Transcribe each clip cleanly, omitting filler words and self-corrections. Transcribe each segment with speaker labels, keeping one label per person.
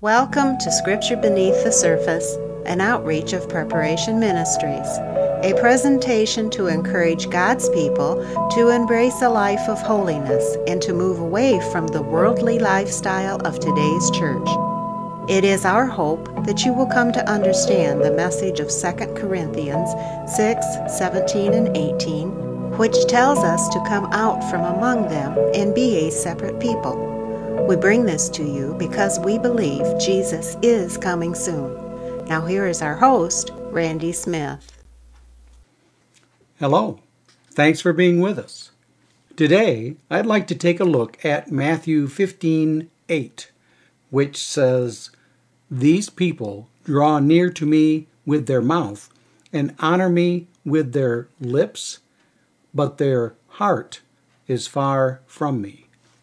Speaker 1: Welcome to Scripture Beneath the Surface, an outreach of Preparation Ministries, a presentation to encourage God's people to embrace a life of holiness and to move away from the worldly lifestyle of today's church. It is our hope that you will come to understand the message of 2 Corinthians 6:17 and 18, which tells us to come out from among them and be a separate people. We bring this to you because we believe Jesus is coming soon. Now here is our host, Randy Smith.
Speaker 2: Hello. Thanks for being with us. Today, I'd like to take a look at Matthew 15:8, which says, "These people draw near to me with their mouth and honor me with their lips, but their heart is far from me."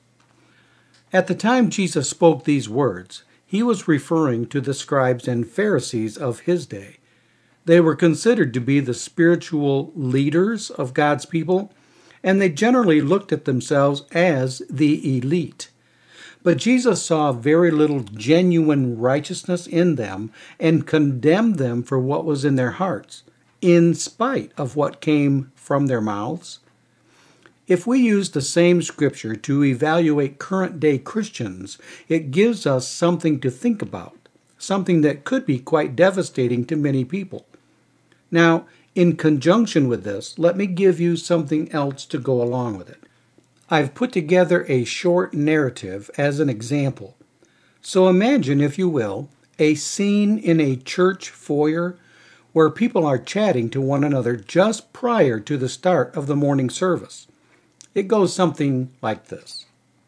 Speaker 2: At the time Jesus spoke these words, he was referring to the scribes and Pharisees of his day. They were considered to be the spiritual leaders of God's people, and they generally looked at themselves as the elite. But Jesus saw very little genuine righteousness in them and condemned them for what was in their hearts, in spite of what came from their mouths. If we use the same scripture to evaluate current-day Christians, it gives us something to think about, something that could be quite devastating to many people. Now, in conjunction with this, let me give you something else to go along with it. I've put together a short narrative as an example. So imagine, if you will, a scene in a church foyer where people are chatting to one another just prior to the start of the morning service. It goes something like this.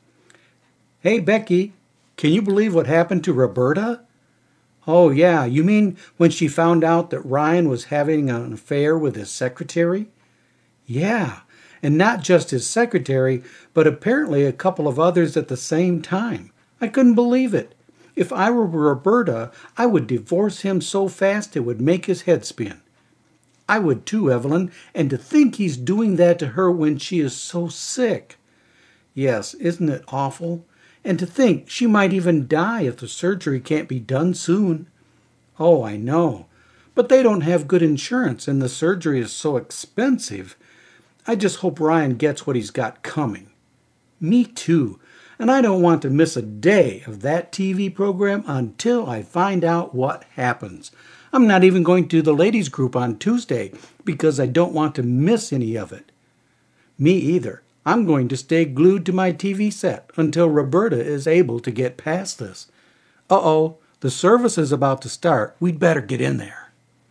Speaker 2: "Hey, Becky, can you believe what happened to Roberta?" "Oh, yeah, you mean when she found out that Ryan was having an affair with his secretary?" "Yeah, and not just his secretary, but apparently a couple of others at the same time. I couldn't believe it. If I were Roberta, I would divorce him so fast it would make his head spin." "I would too, Evelyn, and to think he's doing that to her when she is so sick." "Yes, isn't it awful? And to think she might even die if the surgery can't be done soon." "Oh, I know. But they don't have good insurance and the surgery is so expensive. I just hope Ryan gets what he's got coming." "Me too. And I don't want to miss a day of that TV program until I find out what happens. I'm not even going to the ladies' group on Tuesday because I don't want to miss any of it." "Me either. I'm going to stay glued to my TV set until Roberta is able to get past this. Uh-oh, the service is about to start. We'd better get in there."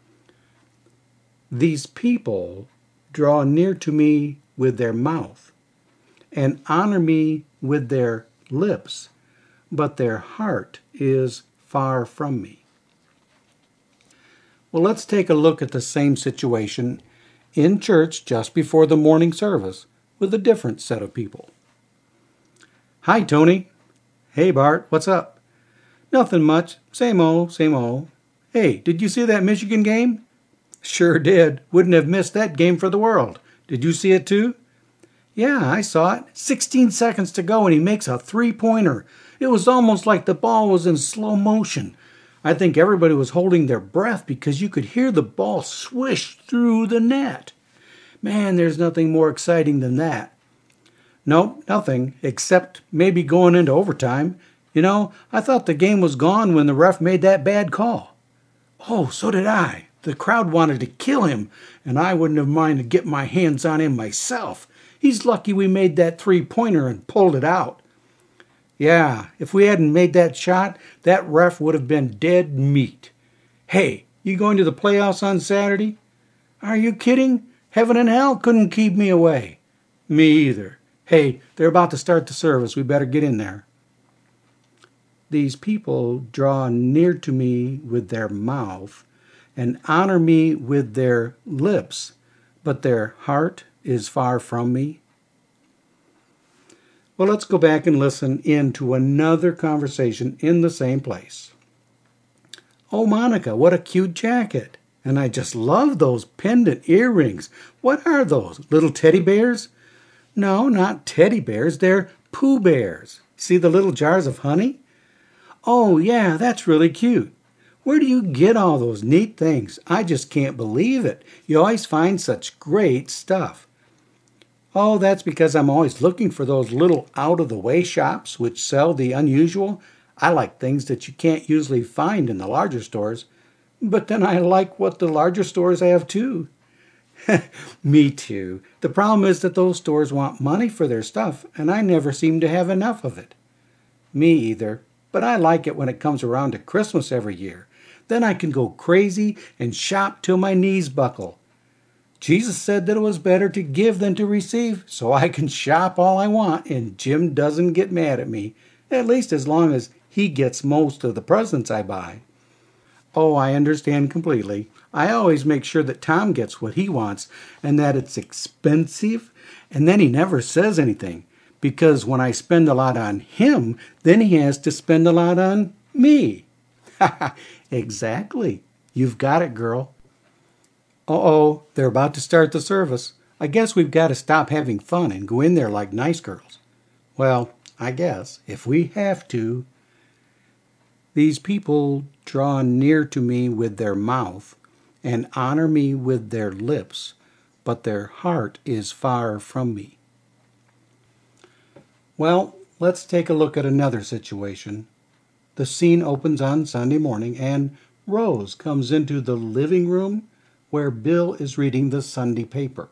Speaker 2: "These people draw near to me with their mouth and honor me with their lips, but their heart is far from me." Well, let's take a look at the same situation in church just before the morning service with a different set of people. "Hi, Tony." "Hey, Bart, what's up?" "Nothing much. Same old, same old." "Hey, did you see that Michigan game?" "Sure did. Wouldn't have missed that game for the world. Did you see it too?" "Yeah, I saw it. 16 seconds to go and he makes a three-pointer. It was almost like the ball was in slow motion. I think everybody was holding their breath because you could hear the ball swish through the net. Man, there's nothing more exciting than that." "Nope, nothing, except maybe going into overtime. You know, I thought the game was gone when the ref made that bad call." "Oh, so did I. The crowd wanted to kill him, and I wouldn't have minded getting my hands on him myself. He's lucky we made that three-pointer and pulled it out." "Yeah, if we hadn't made that shot, that ref would have been dead meat." "Hey, you going to the playoffs on Saturday?" "Are you kidding? Heaven and hell couldn't keep me away." "Me either. Hey, they're about to start the service. We better get in there." "These people draw near to me with their mouth and honor me with their lips, but their heart is far from me." Well, let's go back and listen in to another conversation in the same place. "Oh, Monica, what a cute jacket. And I just love those pendant earrings. What are those, little teddy bears?" "No, not teddy bears. They're Pooh Bears. See the little jars of honey?" Oh, yeah, that's really cute. Where do you get all those neat things? I just can't believe it. You always find such great stuff. Oh, that's because I'm always looking for those little out-of-the-way shops which sell the unusual. I like things that you can't usually find in the larger stores. But then I like what the larger stores have too. Me too. The problem is that those stores want money for their stuff, and I never seem to have enough of it. Me either. But I like it when it comes around to Christmas every year. Then I can go crazy and shop till my knees buckle. Jesus said that it was better to give than to receive, so I can shop all I want and Jim doesn't get mad at me, at least as long as he gets most of the presents I buy. Oh, I understand completely. I always make sure that Tom gets what he wants and that it's expensive, and then he never says anything, because when I spend a lot on him, then he has to spend a lot on me. Exactly. You've got it, girl. Uh-oh, they're about to start the service. I guess we've got to stop having fun and go in there like nice girls. Well, I guess, if we have to. These people draw near to me with their mouth and honor me with their lips, but their heart is far from me. Well, let's take a look at another situation. The scene opens on Sunday morning, and Rose comes into the living room where Bill is reading the Sunday paper.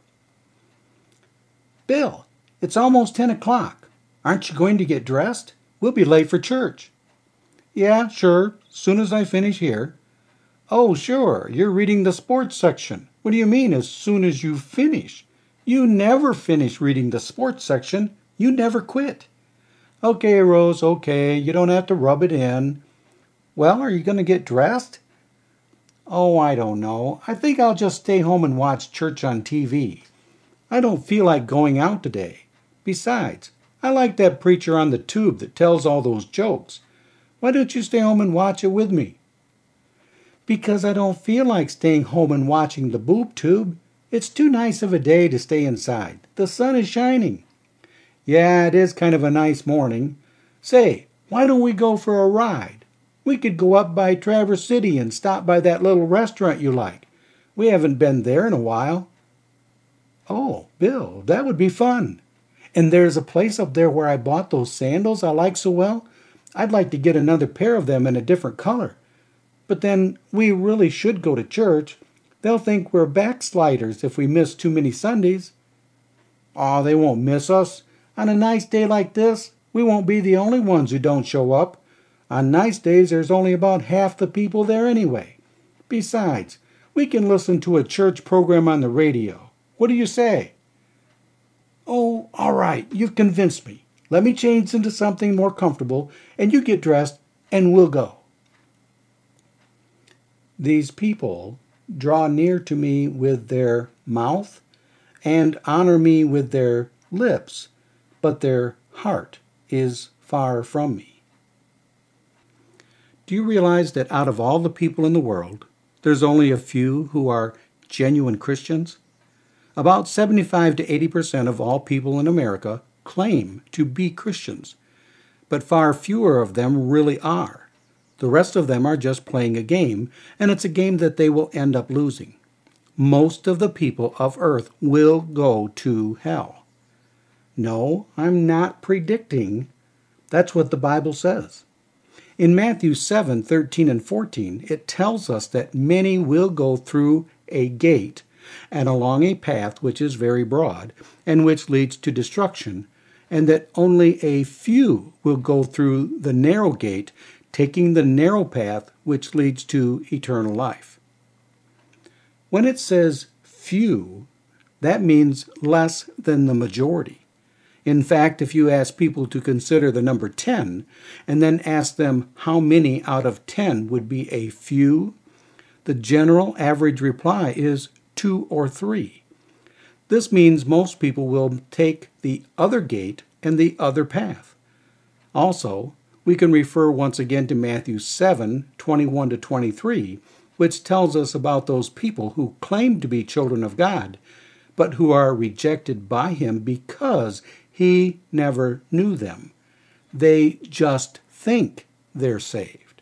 Speaker 2: Bill, it's almost 10 o'clock. Aren't you going to get dressed? We'll be late for church. Yeah, sure, soon as I finish here. Oh, sure, you're reading the sports section. What do you mean, as soon as you finish? You never finish reading the sports section. You never quit. Okay, Rose, okay, you don't have to rub it in. Well, are you going to get dressed? Oh, I don't know. I think I'll just stay home and watch church on TV. I don't feel like going out today. Besides, I like that preacher on the tube that tells all those jokes. Why don't you stay home and watch it with me? Because I don't feel like staying home and watching the boob tube. It's too nice of a day to stay inside. The sun is shining. Yeah, it is kind of a nice morning. Say, why don't we go for a ride? We could go up by Traverse City and stop by that little restaurant you like. We haven't been there in a while. Oh, Bill, that would be fun. And there's a place up there where I bought those sandals I like so well. I'd like to get another pair of them in a different color. But then we really should go to church. They'll think we're backsliders if we miss too many Sundays. Aw, they won't miss us. On a nice day like this, we won't be the only ones who don't show up. On nice days, there's only about half the people there anyway. Besides, we can listen to a church program on the radio. What do you say? Oh, all right, you've convinced me. Let me change into something more comfortable, and you get dressed, and we'll go. These people draw near to me with their mouth and honor me with their lips, but their heart is far from me. Do you realize that out of all the people in the world, there's only a few who are genuine Christians? About 75 to 80% of all people in America claim to be Christians, but far fewer of them really are. The rest of them are just playing a game, and it's a game that they will end up losing. Most of the people of earth will go to hell. No, I'm not predicting. That's what the Bible says. In Matthew 7:13 and 14, it tells us that many will go through a gate and along a path which is very broad and which leads to destruction, and that only a few will go through the narrow gate, taking the narrow path which leads to eternal life. When it says few, that means less than the majority. In fact, if you ask people to consider the number 10 and then ask them how many out of 10 would be a few, the general average reply is 2 or 3. This means most people will take the other gate and the other path. Also, we can refer once again to Matthew 7:21 to 23, which tells us about those people who claim to be children of God, but who are rejected by Him because He never knew them. They just think they're saved.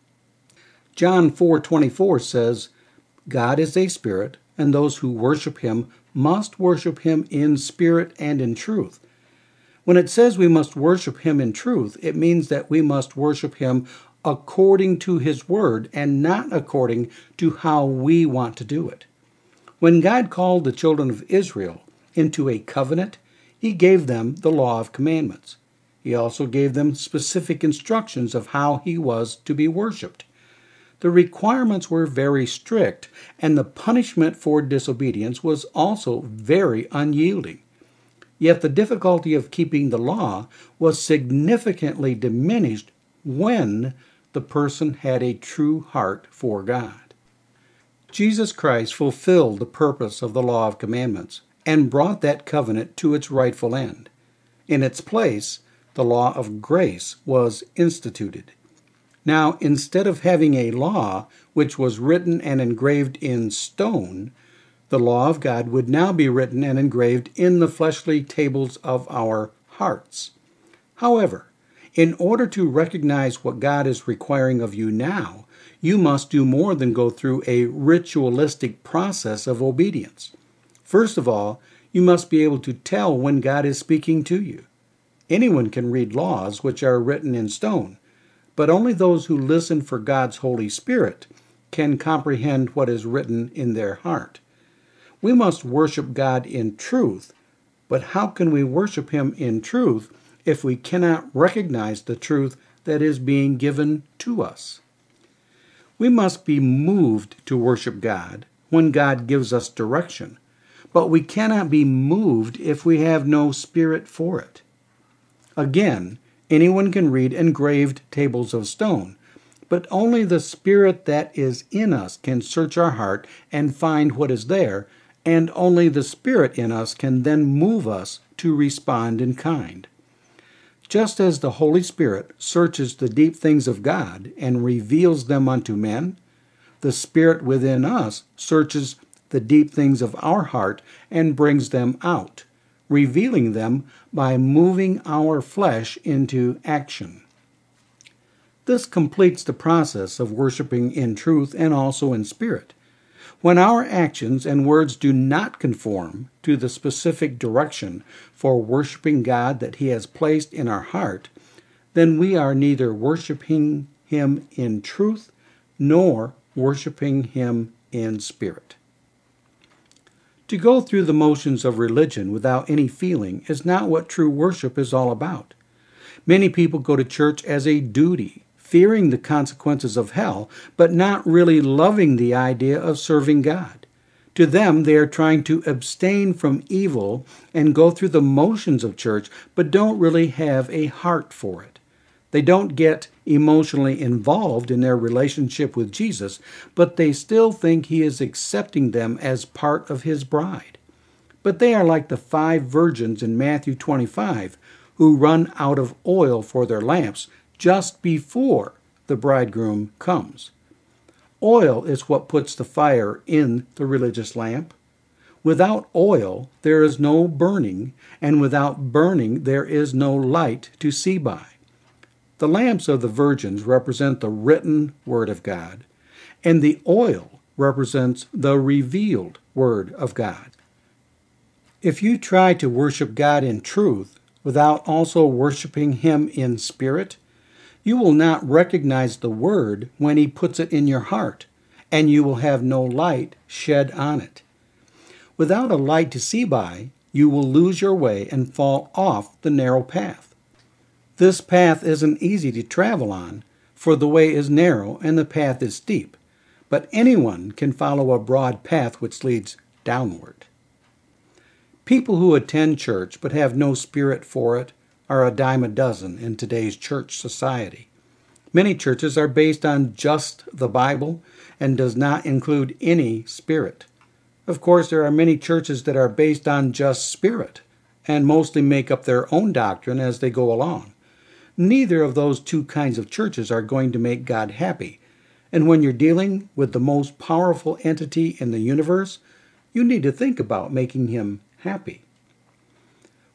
Speaker 2: John 4:24 says, God is a spirit, and those who worship him must worship him in spirit and in truth. When it says we must worship him in truth, it means that we must worship him according to his word and not according to how we want to do it. When God called the children of Israel into a covenant, he gave them the law of commandments. He also gave them specific instructions of how he was to be worshiped. The requirements were very strict, and the punishment for disobedience was also very unyielding. Yet the difficulty of keeping the law was significantly diminished when the person had a true heart for God. Jesus Christ fulfilled the purpose of the law of commandments and brought that covenant to its rightful end. In its place, the law of grace was instituted. Now, instead of having a law which was written and engraved in stone, the law of God would now be written and engraved in the fleshly tables of our hearts. However, in order to recognize what God is requiring of you now, you must do more than go through a ritualistic process of obedience. First of all, you must be able to tell when God is speaking to you. Anyone can read laws which are written in stone, but only those who listen for God's Holy Spirit can comprehend what is written in their heart. We must worship God in truth, but how can we worship him in truth if we cannot recognize the truth that is being given to us? We must be moved to worship God when God gives us direction, but we cannot be moved if we have no spirit for it. Again, anyone can read engraved tables of stone, but only the Spirit that is in us can search our heart and find what is there, and only the Spirit in us can then move us to respond in kind. Just as the Holy Spirit searches the deep things of God and reveals them unto men, the Spirit within us searches the deep things of our heart and brings them out, revealing them by moving our flesh into action. This completes the process of worshiping in truth and also in spirit. When our actions and words do not conform to the specific direction for worshiping God that he has placed in our heart, then we are neither worshiping him in truth nor worshiping him in spirit. To go through the motions of religion without any feeling is not what true worship is all about. Many people go to church as a duty, fearing the consequences of hell, but not really loving the idea of serving God. To them, they are trying to abstain from evil and go through the motions of church, but don't really have a heart for it. They don't get emotionally involved in their relationship with Jesus, but they still think he is accepting them as part of his bride. But they are like the 5 virgins in Matthew 25 who run out of oil for their lamps just before the bridegroom comes. Oil is what puts the fire in the religious lamp. Without oil, there is no burning, and without burning, there is no light to see by. The lamps of the virgins represent the written Word of God, and the oil represents the revealed Word of God. If you try to worship God in truth without also worshiping him in spirit, you will not recognize the Word when he puts it in your heart, and you will have no light shed on it. Without a light to see by, you will lose your way and fall off the narrow path. This path isn't easy to travel on, for the way is narrow and the path is steep, but anyone can follow a broad path which leads downward. People who attend church but have no spirit for it are a dime a dozen in today's church society. Many churches are based on just the Bible and does not include any spirit. Of course, there are many churches that are based on just spirit and mostly make up their own doctrine as they go along. Neither of those two kinds of churches are going to make God happy. And when you're dealing with the most powerful entity in the universe, you need to think about making him happy.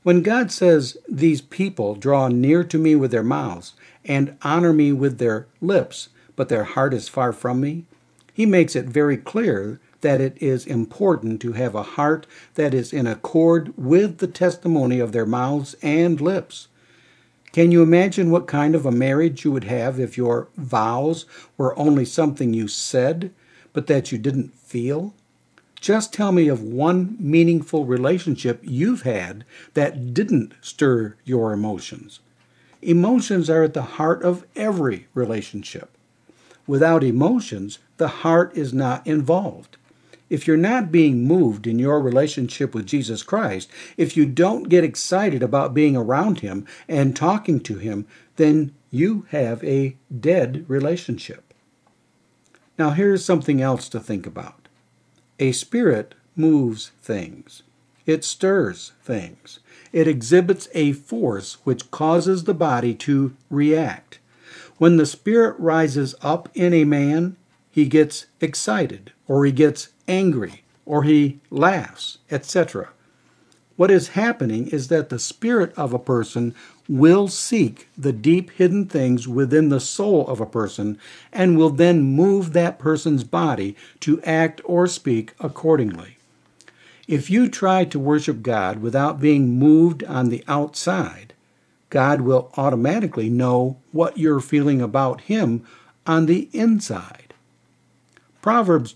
Speaker 2: When God says, "These people draw near to me with their mouths and honor me with their lips, but their heart is far from me," he makes it very clear that it is important to have a heart that is in accord with the testimony of their mouths and lips. Can you imagine what kind of a marriage you would have if your vows were only something you said, but that you didn't feel? Just tell me of one meaningful relationship you've had that didn't stir your emotions. Emotions are at the heart of every relationship. Without emotions, the heart is not involved. If you're not being moved in your relationship with Jesus Christ, if you don't get excited about being around Him and talking to Him, then you have a dead relationship. Now here's something else to think about. A spirit moves things. It stirs things. It exhibits a force which causes the body to react. When the spirit rises up in a man, he gets excited, or he gets angry, or he laughs, etc. What is happening is that the spirit of a person will seek the deep hidden things within the soul of a person and will then move that person's body to act or speak accordingly. If you try to worship God without being moved on the outside, God will automatically know what you're feeling about Him on the inside. Proverbs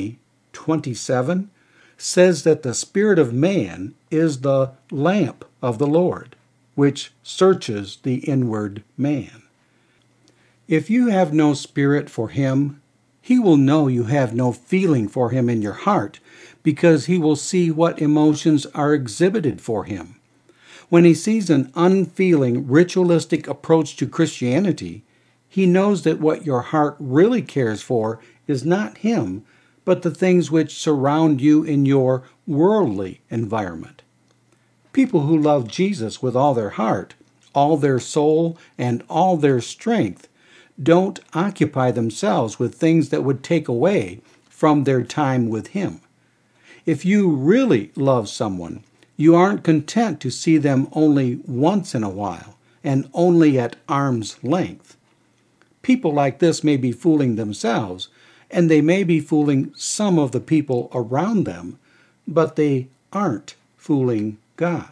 Speaker 2: 20:27 says that the spirit of man is the lamp of the Lord, which searches the inward man. If you have no spirit for Him, He will know you have no feeling for Him in your heart, because He will see what emotions are exhibited for Him. When He sees an unfeeling, ritualistic approach to Christianity, He knows that what your heart really cares for is not Him, but the things which surround you in your worldly environment. People who love Jesus with all their heart, all their soul, and all their strength don't occupy themselves with things that would take away from their time with Him. If you really love someone, you aren't content to see them only once in a while and only at arm's length. People like this may be fooling themselves, and they may be fooling some of the people around them, but they aren't fooling God.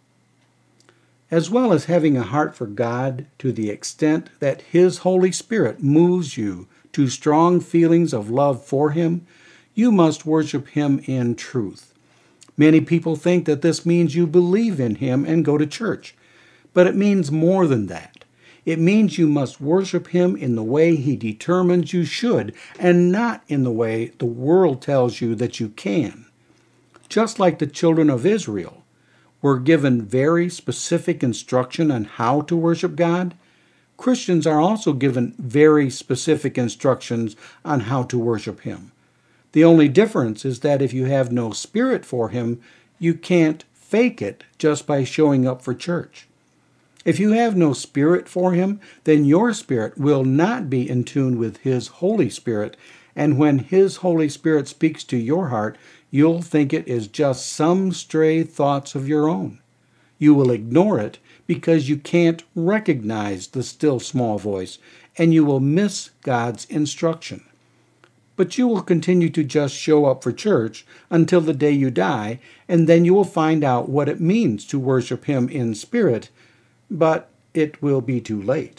Speaker 2: As well as having a heart for God to the extent that His Holy Spirit moves you to strong feelings of love for Him, you must worship Him in truth. Many people think that this means you believe in Him and go to church, but it means more than that. It means you must worship Him in the way He determines you should, and not in the way the world tells you that you can. Just like the children of Israel were given very specific instruction on how to worship God, Christians are also given very specific instructions on how to worship Him. The only difference is that if you have no spirit for Him, you can't fake it just by showing up for church. If you have no spirit for Him, then your spirit will not be in tune with His Holy Spirit, and when His Holy Spirit speaks to your heart, you'll think it is just some stray thoughts of your own. You will ignore it because you can't recognize the still small voice, and you will miss God's instruction. But you will continue to just show up for church until the day you die, and then you will find out what it means to worship Him in spirit, but it will be too late.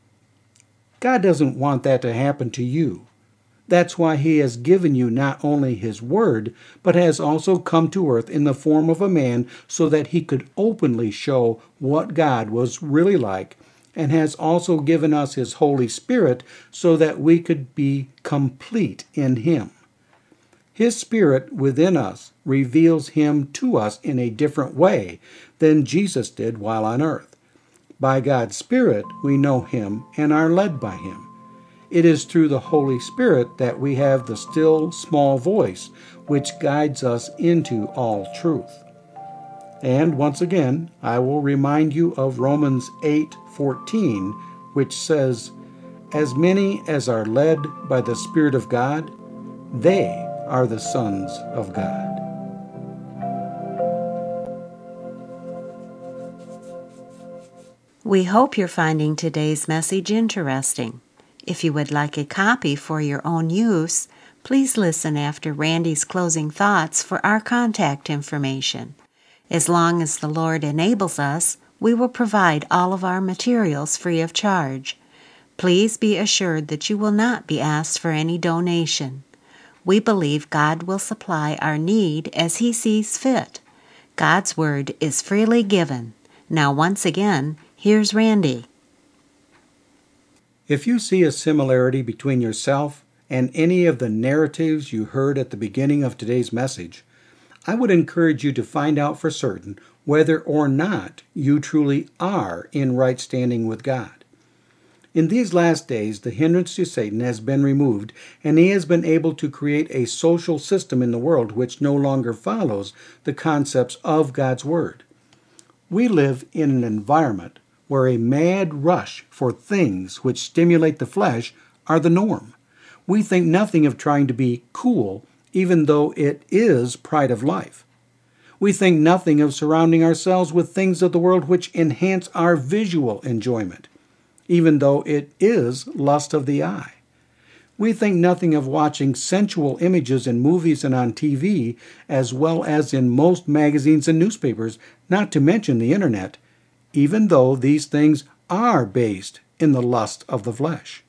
Speaker 2: God doesn't want that to happen to you. That's why He has given you not only His Word, but has also come to earth in the form of a man so that He could openly show what God was really like, and has also given us His Holy Spirit so that we could be complete in Him. His Spirit within us reveals Him to us in a different way than Jesus did while on earth. By God's Spirit, we know Him and are led by Him. It is through the Holy Spirit that we have the still small voice which guides us into all truth. And once again, I will remind you of Romans 8:14, which says, "As many as are led by the Spirit of God, they are the sons of God."
Speaker 1: We hope you're finding today's message interesting. If you would like a copy for your own use, please listen after Randy's closing thoughts for our contact information. As long as the Lord enables us, we will provide all of our materials free of charge. Please be assured that you will not be asked for any donation. We believe God will supply our need as He sees fit. God's Word is freely given. Now, once again, here's Randy.
Speaker 2: If you see a similarity between yourself and any of the narratives you heard at the beginning of today's message, I would encourage you to find out for certain whether or not you truly are in right standing with God. In these last days, the hindrance to Satan has been removed, and he has been able to create a social system in the world which no longer follows the concepts of God's Word. We live in an environment where a mad rush for things which stimulate the flesh are the norm. We think nothing of trying to be cool, even though it is pride of life. We think nothing of surrounding ourselves with things of the world which enhance our visual enjoyment, even though it is lust of the eye. We think nothing of watching sensual images in movies and on TV, as well as in most magazines and newspapers, not to mention the internet, even though these things are based in the lust of the flesh.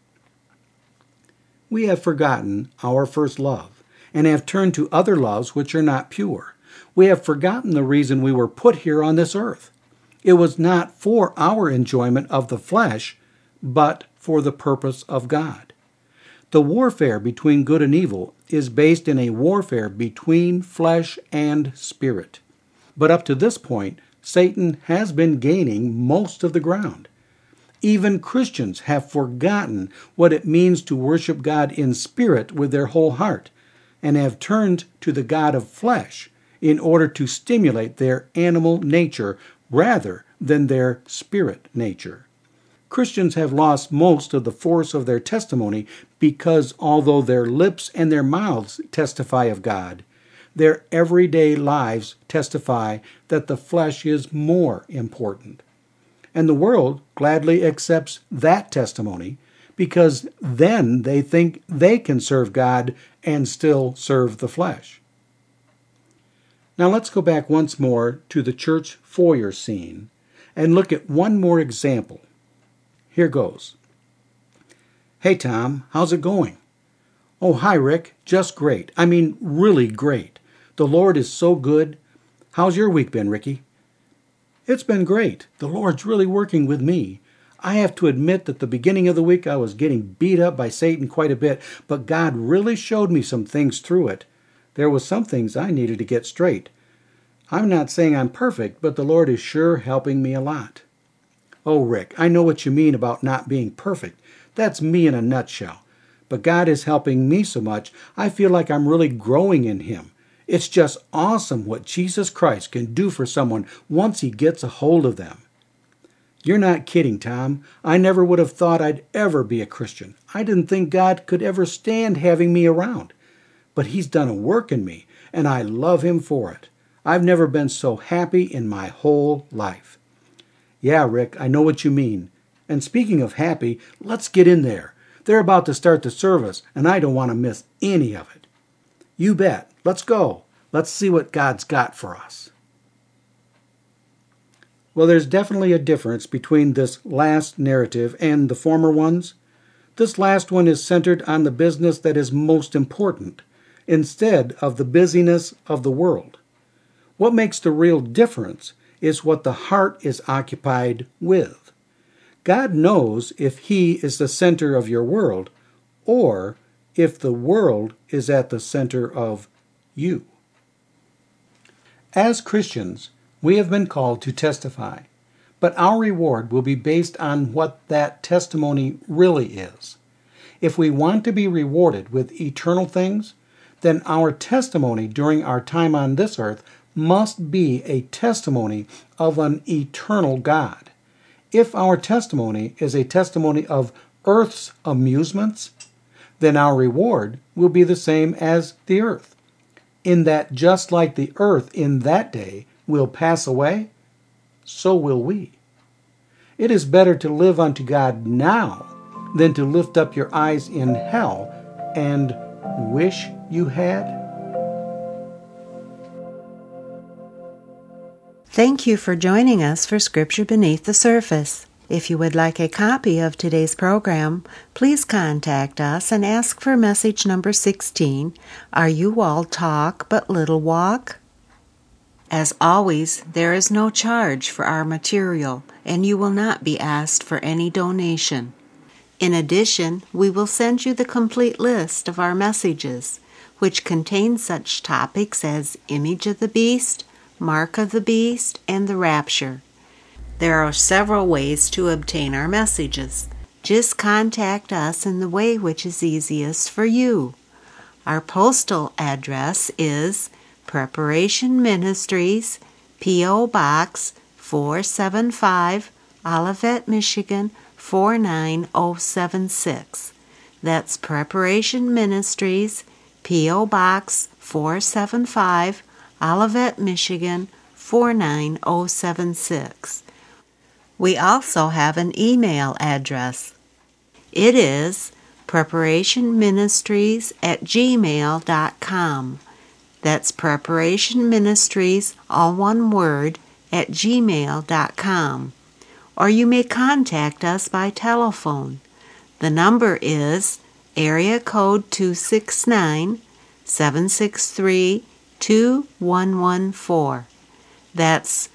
Speaker 2: We have forgotten our first love, and have turned to other loves which are not pure. We have forgotten the reason we were put here on this earth. It was not for our enjoyment of the flesh, but for the purpose of God. The warfare between good and evil is based in a warfare between flesh and spirit. But up to this point, Satan has been gaining most of the ground. Even Christians have forgotten what it means to worship God in spirit with their whole heart, and have turned to the God of flesh in order to stimulate their animal nature rather than their spirit nature. Christians have lost most of the force of their testimony because although their lips and their mouths testify of God, their everyday lives testify that the flesh is more important. And the world gladly accepts that testimony because then they think they can serve God and still serve the flesh. Now let's go back once more to the church foyer scene and look at one more example. Here goes. Hey, Tom, how's it going? Oh, hi, Rick. Just great. I mean, really great. The Lord is so good. How's your week been, Ricky? It's been great. The Lord's really working with me. I have to admit that the beginning of the week I was getting beat up by Satan quite a bit, but God really showed me some things through it. There was some things I needed to get straight. I'm not saying I'm perfect, but the Lord is sure helping me a lot. Oh, Rick, I know what you mean about not being perfect. That's me in a nutshell. But God is helping me so much, I feel like I'm really growing in Him. It's just awesome what Jesus Christ can do for someone once He gets a hold of them. You're not kidding, Tom. I never would have thought I'd ever be a Christian. I didn't think God could ever stand having me around. But He's done a work in me, and I love Him for it. I've never been so happy in my whole life. Yeah, Rick, I know what you mean. And speaking of happy, let's get in there. They're about to start the service, and I don't want to miss any of it. You bet. Let's go. Let's see what God's got for us. Well, there's definitely a difference between this last narrative and the former ones. This last one is centered on the business that is most important, instead of the busyness of the world. What makes the real difference is what the heart is occupied with. God knows if He is the center of your world, or if the world is at the center of you. As Christians, we have been called to testify, but our reward will be based on what that testimony really is. If we want to be rewarded with eternal things, then our testimony during our time on this earth must be a testimony of an eternal God. If our testimony is a testimony of earth's amusements, then our reward will be the same as the earth, in that just like the earth in that day will pass away, so will we. It is better to live unto God now than to lift up your eyes in hell and wish you had.
Speaker 1: Thank you for joining us for Scripture Beneath the Surface. If you would like a copy of today's program, please contact us and ask for message number 16, Are You All Talk But Little Walk? As always, there is no charge for our material, and you will not be asked for any donation. In addition, we will send you the complete list of our messages, which contain such topics as Image of the Beast, Mark of the Beast, and the Rapture. There are several ways to obtain our messages. Just contact us in the way which is easiest for you. Our postal address is Preparation Ministries, P.O. Box 475, Olivet, Michigan 49076. That's Preparation Ministries, P.O. Box 475, Olivet, Michigan 49076. We also have an email address. It is preparationministries@gmail.com. That's preparationministries, all one word, @gmail.com. Or you may contact us by telephone. The number is area code 269-763-2114. That's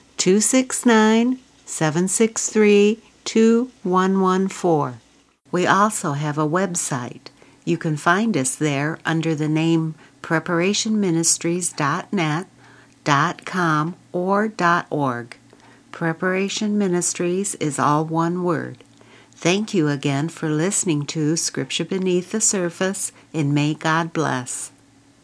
Speaker 1: 269-763-2114. We also have a website. You can find us there under the name preparationministries.net, .com, or .org. Preparation Ministries is all one word. Thank you again for listening to Scripture Beneath the Surface, and may God bless.